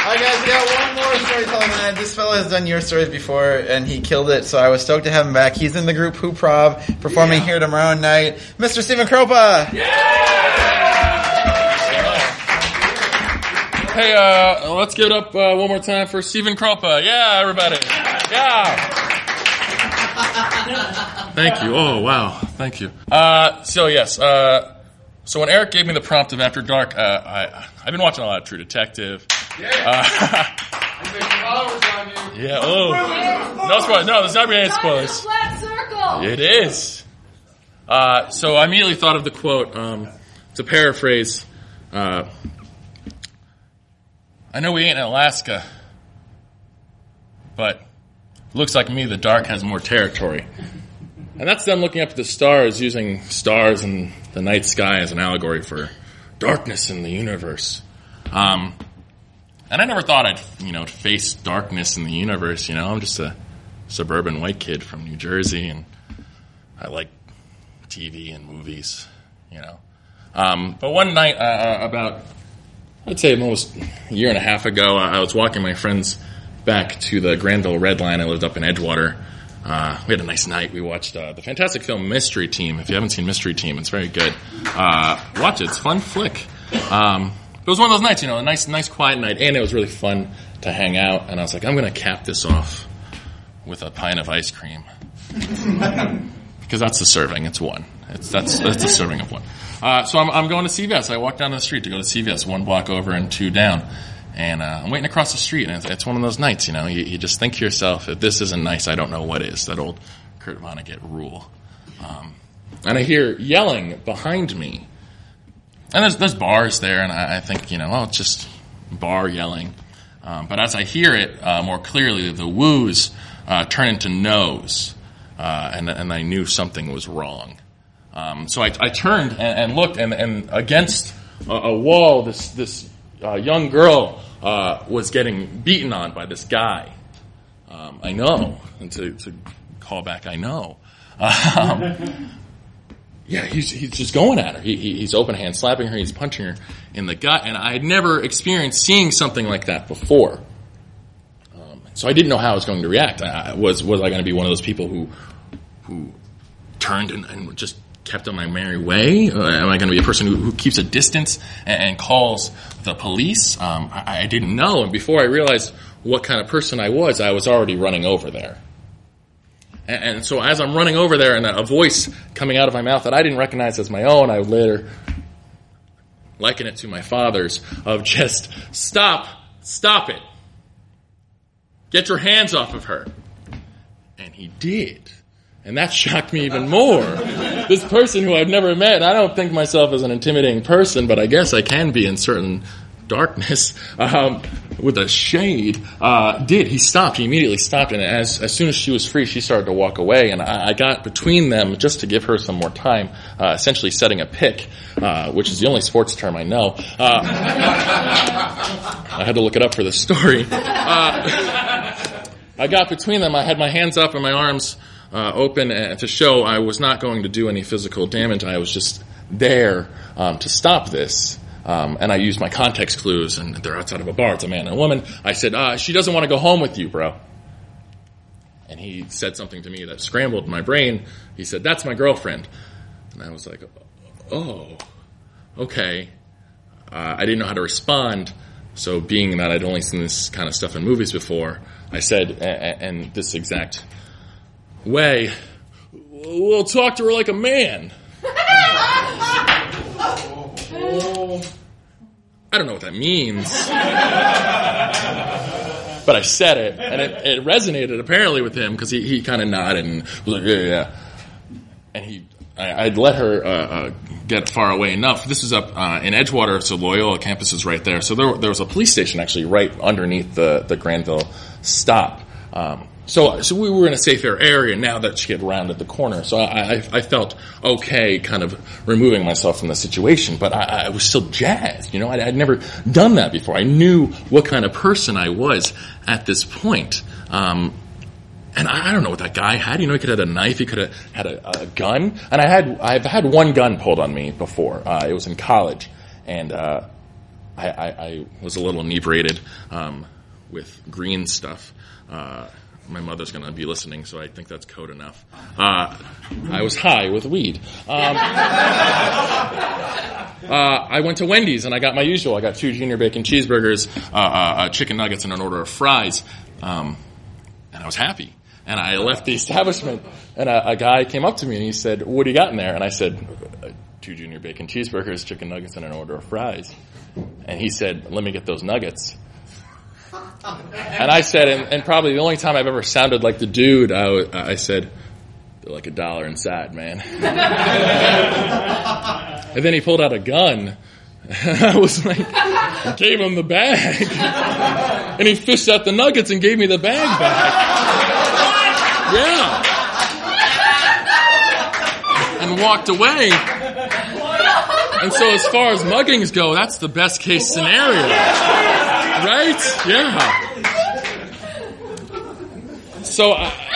All right, guys, we got one more storytelling minute. This fellow has done your stories before, and he killed it, so I was stoked to have him back. He's in the group Hooprov, performing here tomorrow night. Mr. Stephen Kropa! Hey, let's give it up one more time for Stephen Kropa. Yeah, everybody. Yeah. Thank you. Oh, wow. Thank you. So when Eric gave me the prompt of After Dark, I've been watching a lot of True Detective. Yeah. Oh. No spoilers. No, there's not any spoilers. Flat circle. It is. So I immediately thought of the quote, to paraphrase, I know we ain't in Alaska, but looks like me the dark has more territory. And that's them looking up at the stars, using stars in the night sky as an allegory for darkness in the universe. And I never thought I'd, face darkness in the universe, I'm just a suburban white kid from New Jersey, and I like TV and movies, But one night, about, I'd say almost a year and a half ago, I was walking my friends back to the Granville Red Line. I lived up in Edgewater. We had a nice night. We watched the fantastic film Mystery Team. If you haven't seen Mystery Team, it's very good. Watch it. It's a fun flick. It was one of those nights, a nice quiet night, and it was really fun to hang out. And I was like, I'm going to cap this off with a pint of ice cream. Because that's the serving. It's one. That's the serving of one. So I'm going to CVS. I walked down the street to go to CVS, 1 block over and 2 down. And I'm waiting across the street, and it's one of those nights, you just think to yourself, if this isn't nice, I don't know what is. That old Kurt Vonnegut rule. And I hear yelling behind me. And there's bars there, and I think, it's just bar yelling. But as I hear it more clearly, the woos turn into no's, and I knew something was wrong. So I turned and looked, and against a wall, this young girl was getting beaten on by this guy. I know, and to call back, I know. Yeah, he's just going at her. He's open hand slapping her. He's punching her in the gut, and I had never experienced seeing something like that before. So I didn't know how I was going to react. Was I going to be one of those people who turned and just kept on my merry way? Am I going to be a person who keeps a distance and calls the police? I didn't know, and before I realized what kind of person I was already running over there. And so as I'm running over there and a voice coming out of my mouth that I didn't recognize as my own, I would later liken it to my father's, of just, stop it. Get your hands off of her. And he did. And that shocked me even more. This person who I've never met, I don't think myself as an intimidating person, but I guess I can be in certain darkness, with a shade, did. He stopped. He immediately stopped, and as soon as she was free, she started to walk away, and I got between them just to give her some more time, essentially setting a pick, which is the only sports term I know. I had to look it up for the story. I got between them. I had my hands up and my arms open to show I was not going to do any physical damage. I was just there to stop this. And I used my context clues, and they're outside of a bar. It's a man and a woman. I said, she doesn't want to go home with you, bro. And he said something to me that scrambled my brain. He said, that's my girlfriend. And I was like, oh, okay. I didn't know how to respond. So being that I'd only seen this kind of stuff in movies before, I said, in this exact way, we'll talk to her like a man. I don't know what that means. But I said it, and it resonated apparently with him, because he kind of nodded and was like, yeah. And I'd let her get far away enough. This is up in Edgewater, so Loyola campus is right there. So there was a police station actually right underneath the Granville stop. So we were in a safe area now that she had rounded the corner. So I felt okay kind of removing myself from the situation, but I was still jazzed. I'd never done that before. I knew what kind of person I was at this point. And I don't know what that guy had. He could have had a knife. He could have had a gun. And I've had one gun pulled on me before. It was in college. And I was a little inebriated with green stuff. My mother's going to be listening, so I think that's code enough. I was high with weed. I went to Wendy's and I got my usual. I got 2 junior bacon cheeseburgers, chicken nuggets, and an order of fries. And I was happy. And I left the establishment, and a guy came up to me and he said, "What do you got in there?" And I said, 2 junior bacon cheeseburgers, chicken nuggets, and an order of fries. And he said, "Let me get those nuggets." And I said, and probably the only time I've ever sounded like the dude, I said, "They're like $1 inside, man." And then he pulled out a gun. And I was like, gave him the bag. And he fished out the nuggets and gave me the bag back. Yeah. And walked away. And so as far as muggings go, that's the best case scenario. Right? Yeah. So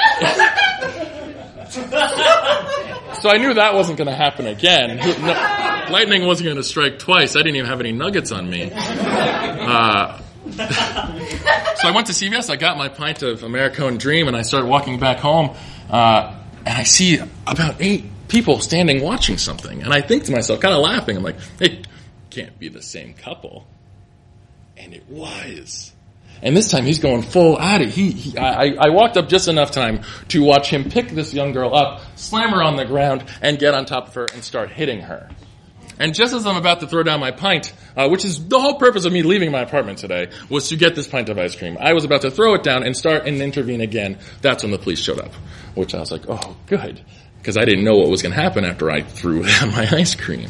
I knew that wasn't going to happen again. Lightning wasn't going to strike twice. I didn't even have any nuggets on me. So I went to CVS. I got my pint of Americone Dream, and I started walking back home. And I see about 8 people standing watching something. And I think to myself, kind of laughing, I'm like, it can't be the same couple. And it was. And this time he's going full at it. I walked up just enough time to watch him pick this young girl up, slam her on the ground, and get on top of her and start hitting her. And just as I'm about to throw down my pint, which is the whole purpose of me leaving my apartment today, was to get this pint of ice cream. I was about to throw it down and start and intervene again. That's when the police showed up, which I was like, oh, good. Because I didn't know what was going to happen after I threw down my ice cream.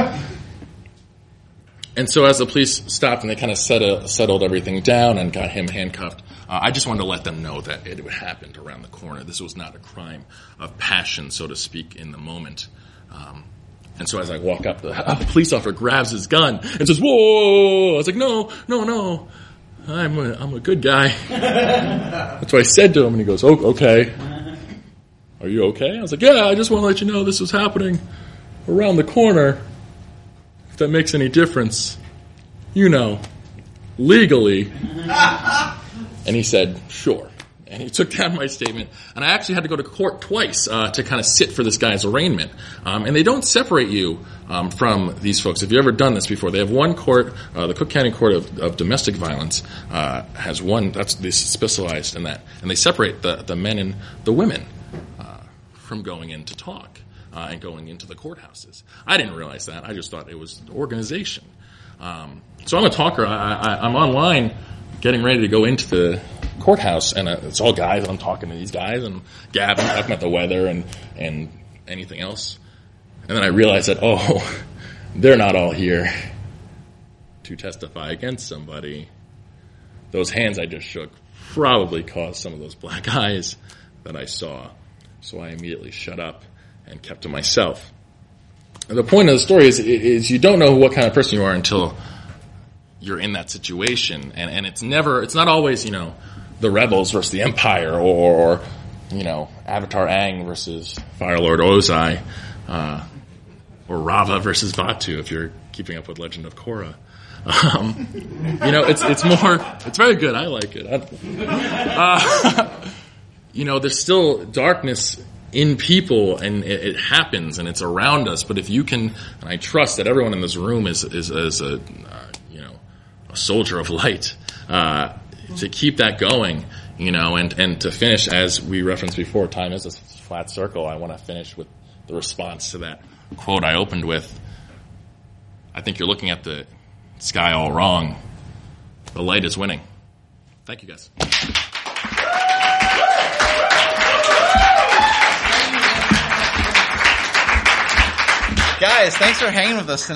And so as the police stopped and they kind of settled everything down and got him handcuffed, I just wanted to let them know that it happened around the corner. This was not a crime of passion, so to speak, in the moment. And so as I walk up, the police officer grabs his gun and says, "Whoa!" I was like, no. I'm a good guy. That's what I said to him, and he goes, "Oh, okay. Are you okay?" I was like, "Yeah, I just want to let you know this was happening around the corner. If that makes any difference, legally." And he said, "Sure." And he took down my statement. And I actually had to go to court twice to kind of sit for this guy's arraignment. And they don't separate you from these folks. If you've ever done this before, they have one court, the Cook County Court of Domestic Violence has one, they specialized in that. And they separate the men and the women from going in to talk and going into the courthouses. I didn't realize that. I just thought it was organization. So I'm a talker. I'm online getting ready to go into the courthouse, and it's all guys, and I'm talking to these guys and gabbing, talking about the weather and anything else. And then I realized that, they're not all here to testify against somebody. Those hands I just shook probably caused some of those black eyes that I saw. So I immediately shut up and kept to myself. And the point of the story is you don't know what kind of person you are until you're in that situation. And it's not always, the rebels versus the Empire or Avatar Aang versus Firelord Ozai, or Rava versus Vaatu if you're keeping up with Legend of Korra. It's very good. I like it. There's still darkness in people, and it happens, and it's around us. But if you can, and I trust that everyone in this room is a soldier of light, to keep that going, and to finish, as we referenced before, time is a flat circle. I want to finish with the response to that quote I opened with. I think you're looking at the sky all wrong. The light is winning. Thank you, guys. Guys, thanks for hanging with us tonight.